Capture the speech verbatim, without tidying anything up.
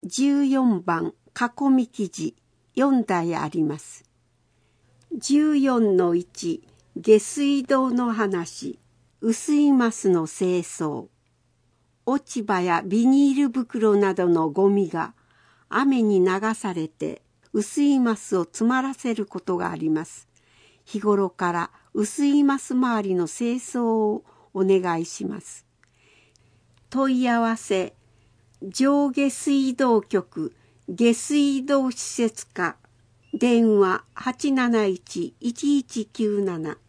じゅうよんばん囲み記事よんだいあります。じゅうよんのいち下水道の話、薄いますの清掃。落ち葉やビニール袋などのゴミが雨に流されて薄いますを詰まらせることがあります。日頃から薄います周りの清掃をお願いします。問い合わせ上下水道局下水道施設課電話 はちなないちいちいちきゅうなな